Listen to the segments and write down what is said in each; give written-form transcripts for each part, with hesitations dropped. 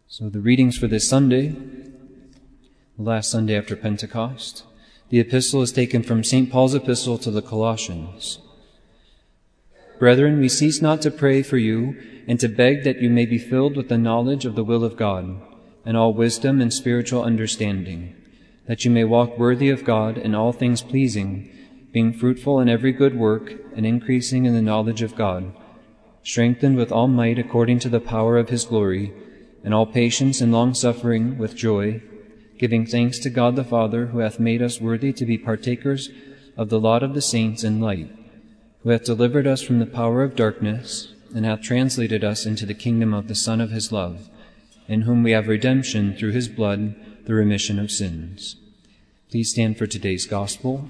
So the readings for this Sunday, the last Sunday after Pentecost, the epistle is taken from St. Paul's epistle to the Colossians. Brethren, we cease not to pray for you and to beg that you may be filled with the knowledge of the will of God and all wisdom and spiritual understanding, that you may walk worthy of God in all things pleasing, being fruitful in every good work and increasing in the knowledge of God, strengthened with all might according to the power of his glory, and all patience and long-suffering with joy, giving thanks to God the Father, who hath made us worthy to be partakers of the lot of the saints in light, who hath delivered us from the power of darkness, and hath translated us into the kingdom of the Son of his love, in whom we have redemption through his blood, the remission of sins. Please stand for today's Gospel,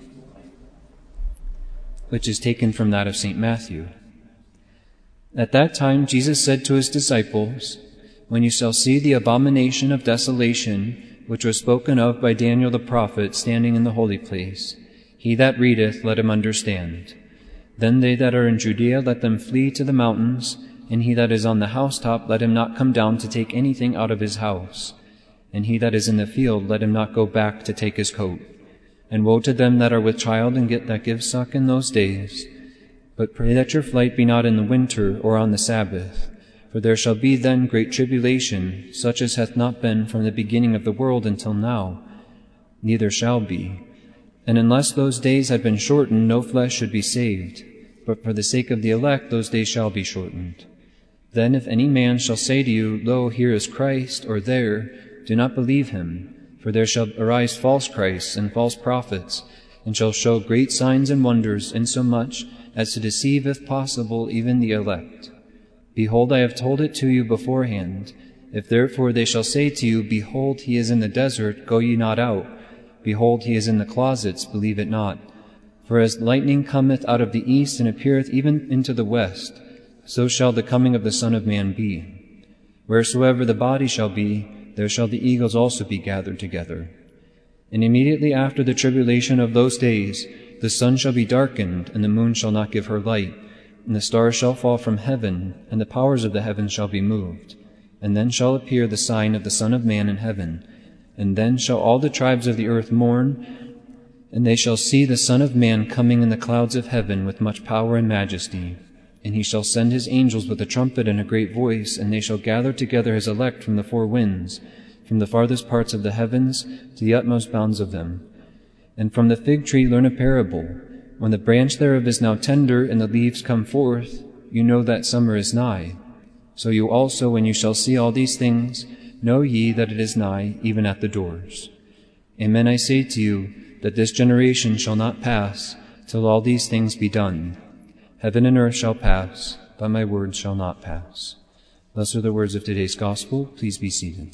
which is taken from that of St. Matthew. At that time Jesus said to his disciples, When you shall see the abomination of desolation, which was spoken of by Daniel the prophet, standing in the holy place, he that readeth, let him understand. Then they that are in Judea, let them flee to the mountains, and he that is on the housetop, let him not come down to take anything out of his house. And he that is in the field, let him not go back to take his coat. And woe to them that are with child and that give suck in those days. But pray that your flight be not in the winter or on the Sabbath. For there shall be then great tribulation, such as hath not been from the beginning of the world until now, neither shall be. And unless those days had been shortened, no flesh should be saved. But for the sake of the elect, those days shall be shortened. Then if any man shall say to you, Lo, here is Christ, or there, do not believe him. For there shall arise false Christs and false prophets, and shall show great signs and wonders, insomuch as to deceive, if possible, even the elect. Behold, I have told it to you beforehand. If therefore they shall say to you, Behold, he is in the desert, go ye not out. Behold, he is in the closets, believe it not. For as lightning cometh out of the east, and appeareth even into the west, so shall the coming of the Son of Man be. Wheresoever the body shall be, there shall the eagles also be gathered together. And immediately after the tribulation of those days, the sun shall be darkened, and the moon shall not give her light, and the stars shall fall from heaven, and the powers of the heavens shall be moved. And then shall appear the sign of the Son of Man in heaven. And then shall all the tribes of the earth mourn, and they shall see the Son of Man coming in the clouds of heaven with much power and majesty. And he shall send his angels with a trumpet and a great voice, and they shall gather together his elect from the four winds, from the farthest parts of the heavens to the utmost bounds of them. And from the fig tree learn a parable. When the branch thereof is now tender, and the leaves come forth, you know that summer is nigh. So you also, when you shall see all these things, know ye that it is nigh, even at the doors. Amen, I say to you, that this generation shall not pass, till all these things be done. Heaven and earth shall pass, but my words shall not pass. Thus are the words of today's Gospel. Please be seated.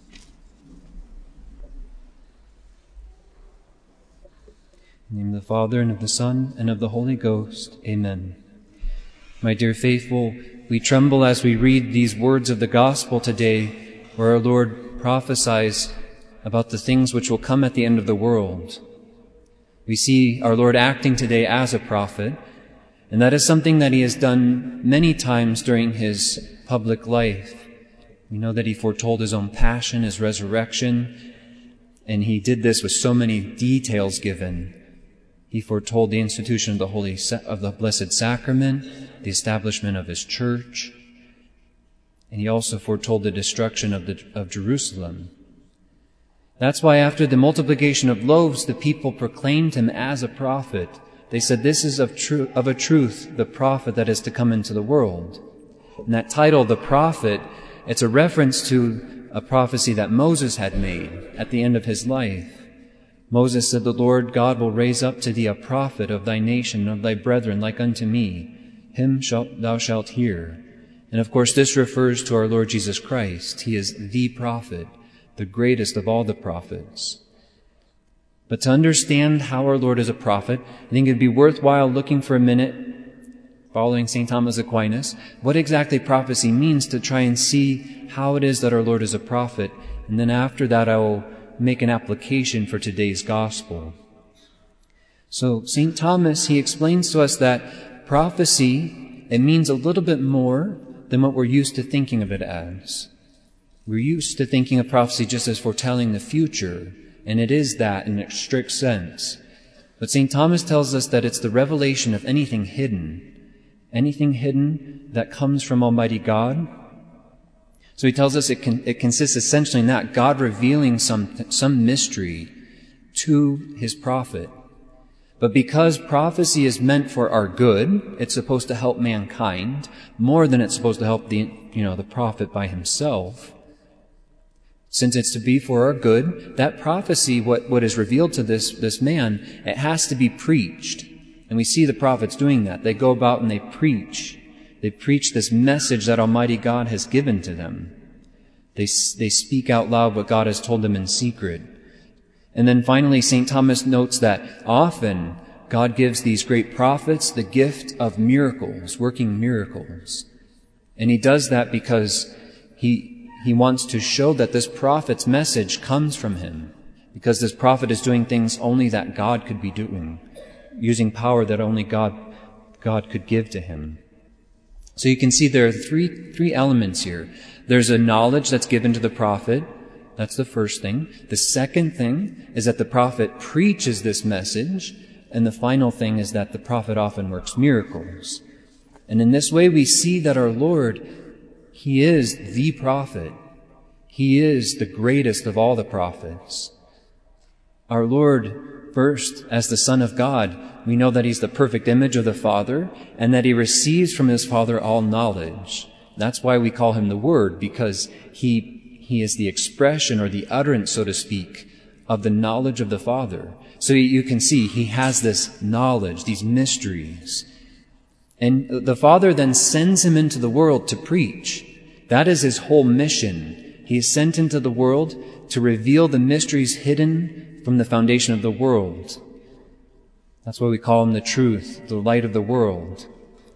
In the name of the Father, and of the Son, and of the Holy Ghost. Amen. My dear faithful, we tremble as we read these words of the Gospel today, where our Lord prophesies about the things which will come at the end of the world. We see our Lord acting today as a prophet, and that is something that he has done many times during his public life. We know that he foretold his own passion, his resurrection, and he did this with so many details given. He foretold the institution of the Blessed Sacrament, the establishment of his church, and he also foretold the destruction of Jerusalem. That's why after the multiplication of loaves, the people proclaimed him as a prophet. They said, this is of a truth, the prophet that is to come into the world. And that title, the prophet, it's a reference to a prophecy that Moses had made at the end of his life. Moses said, the Lord God will raise up to thee a prophet of thy nation, of thy brethren, like unto me. Him thou shalt hear. And of course, this refers to our Lord Jesus Christ. He is the prophet, the greatest of all the prophets. But to understand how our Lord is a prophet, I think it'd be worthwhile looking for a minute, following St. Thomas Aquinas, what exactly prophecy means, to try and see how it is that our Lord is a prophet. And then after that, I will make an application for today's Gospel. So St. Thomas, he explains to us that prophecy, it means a little bit more than what we're used to thinking of it as. We're used to thinking of prophecy just as foretelling the future, and it is that in a strict sense. But St. Thomas tells us that it's the revelation of anything hidden that comes from Almighty God. So he tells us it consists essentially in that, God revealing some mystery to his prophet. But because prophecy is meant for our good, it's supposed to help mankind more than it's supposed to help the prophet by himself. Since it's to be for our good, that prophecy, what is revealed to this man, it has to be preached. And we see the prophets doing that. They go about and they preach. They preach this message that Almighty God has given to them. They speak out loud what God has told them in secret. And then finally, St. Thomas notes that often God gives these great prophets the gift of miracles, working miracles. And he does that because he wants to show that this prophet's message comes from him, because this prophet is doing things only that God could be doing, using power that only God could give to him. So you can see there are three elements here. There's a knowledge that's given to the prophet. That's the first thing. The second thing is that the prophet preaches this message. And the final thing is that the prophet often works miracles. And in this way we see that our Lord, he is the prophet. He is the greatest of all the prophets. Our Lord, first, as the Son of God, we know that he's the perfect image of the Father, and that he receives from his Father all knowledge. That's why we call him the Word, because he is the expression or the utterance, so to speak, of the knowledge of the Father. So you can see he has this knowledge, these mysteries. And the Father then sends him into the world to preach. That is his whole mission. He is sent into the world to reveal the mysteries hidden from the foundation of the world. That's why we call him the truth, the light of the world.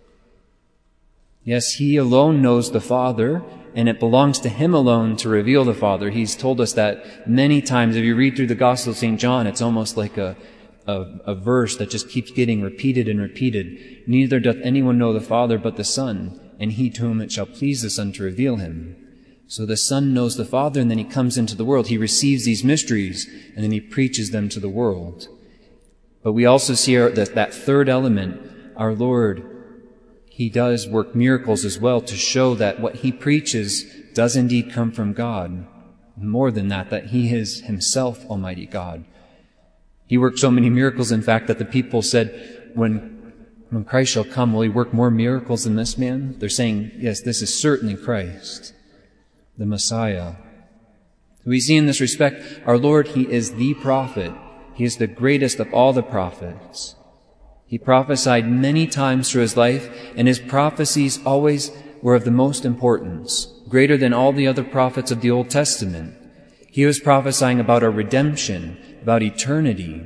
Yes, he alone knows the Father, and it belongs to him alone to reveal the Father. He's told us that many times. If you read through the Gospel of St. John, it's almost like a verse that just keeps getting repeated and repeated. Neither doth anyone know the Father but the Son, and he to whom it shall please the Son to reveal him. So the Son knows the Father, and then he comes into the world. He receives these mysteries, and then he preaches them to the world. But we also see that third element, our Lord, he does work miracles as well to show that what he preaches does indeed come from God. More than that he is himself Almighty God. He worked so many miracles, in fact, that the people said, when Christ shall come, will he work more miracles than this man? They're saying, yes, this is certainly Christ, the Messiah. We see in this respect, our Lord, he is the prophet. He is the greatest of all the prophets. He prophesied many times through his life, and his prophecies always were of the most importance, greater than all the other prophets of the Old Testament. He was prophesying about our redemption, about eternity.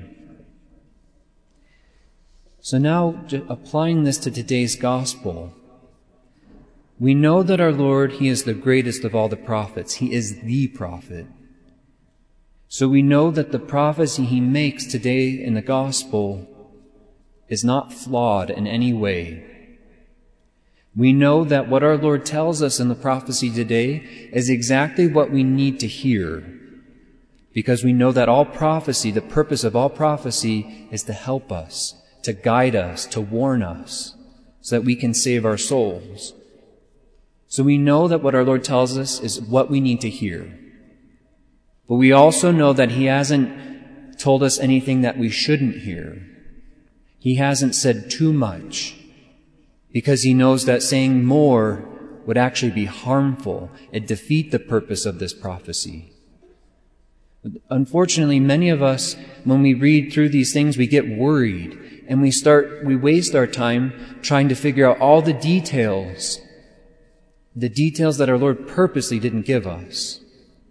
So now, applying this to today's gospel, we know that our Lord, he is the greatest of all the prophets. He is the prophet. So we know that the prophecy he makes today in the gospel is not flawed in any way. We know that what our Lord tells us in the prophecy today is exactly what we need to hear, because we know that all prophecy, the purpose of all prophecy, is to help us, to guide us, to warn us, so that we can save our souls. So we know that what our Lord tells us is what we need to hear. But we also know that he hasn't told us anything that we shouldn't hear. He hasn't said too much, because he knows that saying more would actually be harmful and defeat the purpose of this prophecy. Unfortunately, many of us, when we read through these things, we get worried, and we waste our time trying to figure out all the details that our Lord purposely didn't give us.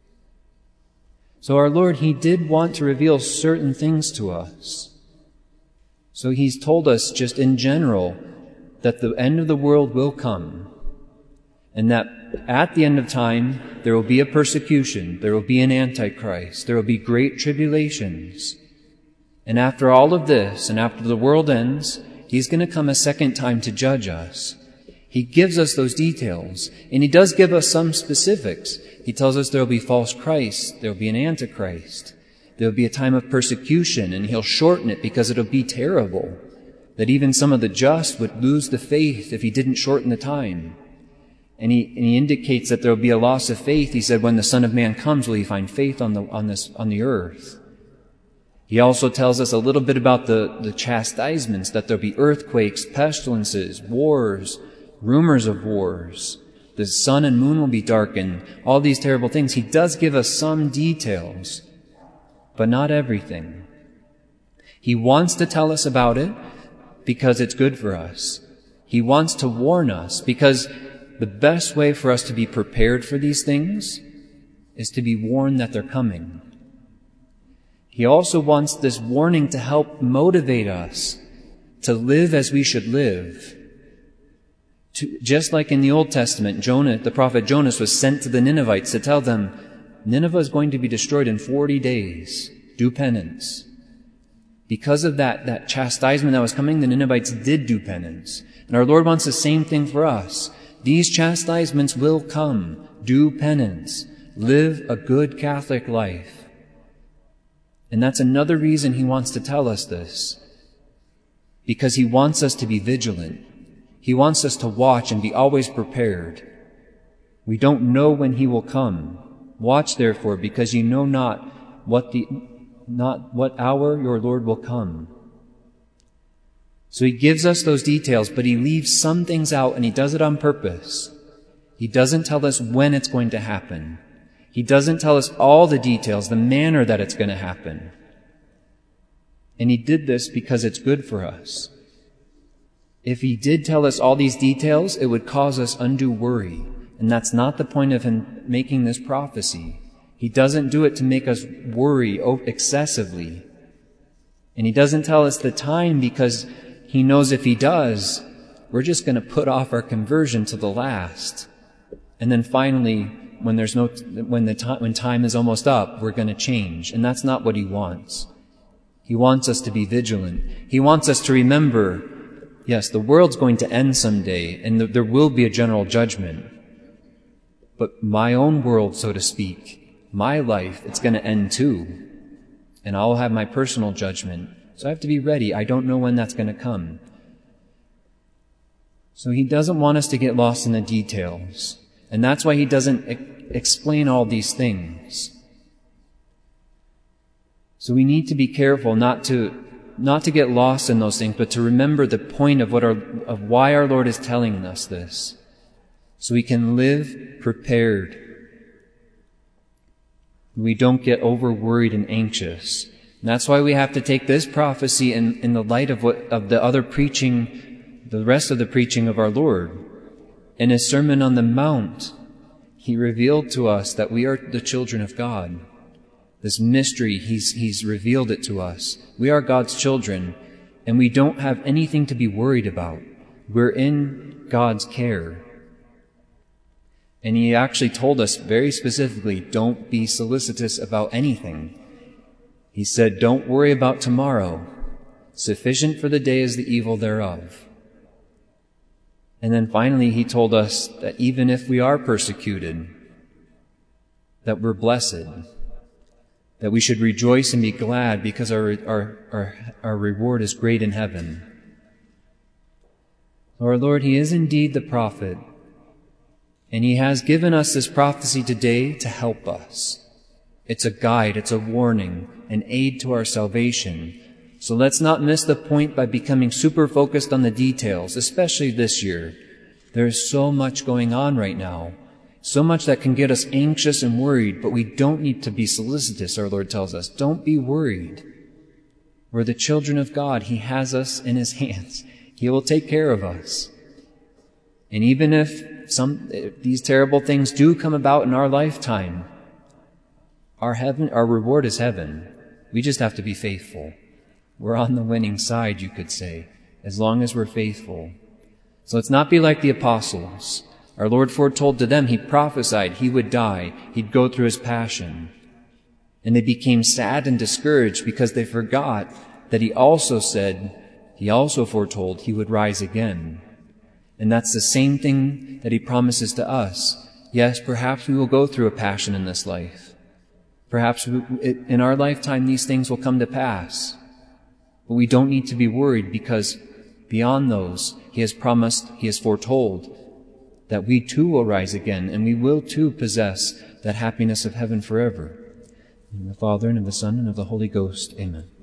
So our Lord, he did want to reveal certain things to us. So he's told us just in general that the end of the world will come, and that at the end of time there will be a persecution, there will be an Antichrist, there will be great tribulations. And after all of this, and after the world ends, he's going to come a second time to judge us. He gives us those details, and he does give us some specifics. He tells us there will be false Christs, there will be an Antichrist. There will be a time of persecution, and He'll shorten it because it'll be terrible. That even some of the just would lose the faith if He didn't shorten the time. And he indicates that there will be a loss of faith. He said, when the Son of Man comes, will He find faith on the earth? He also tells us a little bit about the chastisements, that there'll be earthquakes, pestilences, wars, rumors of wars. The sun and moon will be darkened, all these terrible things. He does give us some details, but not everything. He wants to tell us about it because it's good for us. He wants to warn us because the best way for us to be prepared for these things is to be warned that they're coming. He also wants this warning to help motivate us to live as we should live. Just like in the Old Testament, the prophet Jonas was sent to the Ninevites to tell them, Nineveh is going to be destroyed in 40 days. Do penance. Because of that chastisement that was coming, the Ninevites did do penance. And our Lord wants the same thing for us. These chastisements will come. Do penance. Live a good Catholic life. And that's another reason He wants to tell us this. Because He wants us to be vigilant. He wants us to watch and be always prepared. We don't know when He will come. Watch therefore, because you know not what hour your Lord will come. So He gives us those details, but He leaves some things out, and He does it on purpose. He doesn't tell us when it's going to happen. He doesn't tell us all the details, the manner that it's going to happen. And He did this because it's good for us. If He did tell us all these details, it would cause us undue worry. And that's not the point of Him making this prophecy. He doesn't do it to make us worry excessively. And He doesn't tell us the time because He knows if He does, we're just going to put off our conversion to the last. And then finally, when time is almost up, we're going to change. And that's not what He wants. He wants us to be vigilant. He wants us to remember, yes, the world's going to end someday, and there will be a general judgment. But my own world, so to speak, my life, it's going to end too. And I'll have my personal judgment. So I have to be ready. I don't know when that's going to come. So He doesn't want us to get lost in the details. And that's why He doesn't explain all these things. So we need to be careful not to get lost in those things, but to remember the point of why our Lord is telling us this. So we can live prepared. We don't get over-worried and anxious. And that's why we have to take this prophecy in the light of the other preaching, the rest of the preaching of our Lord. In His Sermon on the Mount, He revealed to us that we are the children of God. This mystery, He's revealed it to us. We are God's children, and we don't have anything to be worried about. We're in God's care. And He actually told us very specifically, don't be solicitous about anything. He said, don't worry about tomorrow. Sufficient for the day is the evil thereof. And then finally, He told us that even if we are persecuted, that we're blessed, that we should rejoice and be glad because our reward is great in heaven. Our Lord, He is indeed the prophet, and He has given us this prophecy today to help us. It's a guide, it's a warning, an aid to our salvation. So let's not miss the point by becoming super focused on the details, especially this year. There is so much going on right now, so much that can get us anxious and worried, but we don't need to be solicitous, our Lord tells us. Don't be worried. We're the children of God. He has us in His hands. He will take care of us. And even if these terrible things do come about in our lifetime, our reward is heaven. We just have to be faithful. We're on the winning side, you could say, as long as we're faithful. So let's not be like the apostles. Our Lord foretold to them, He prophesied He would die, He'd go through His passion. And they became sad and discouraged because they forgot that He also foretold He would rise again. And that's the same thing that He promises to us. Yes, perhaps we will go through a passion in this life. Perhaps in our lifetime these things will come to pass. But we don't need to be worried, because beyond those, He has promised, He has foretold, that we too will rise again, and we will too possess that happiness of heaven forever. In the Father, and of the Son, and of the Holy Ghost. Amen.